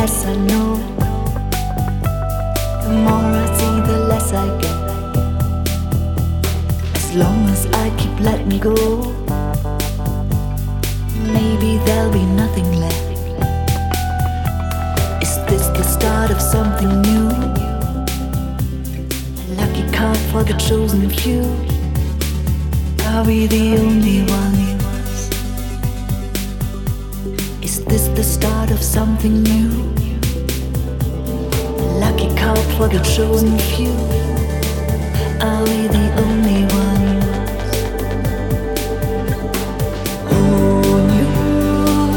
less I know. The more I see, the less I get. As long as I keep letting me go, maybe there'll be nothing left. Is this the start of something new? A lucky card for the chosen few. Are we the only ones? Is this the start of something new? A lucky card for the chosen few. Are we the only ones?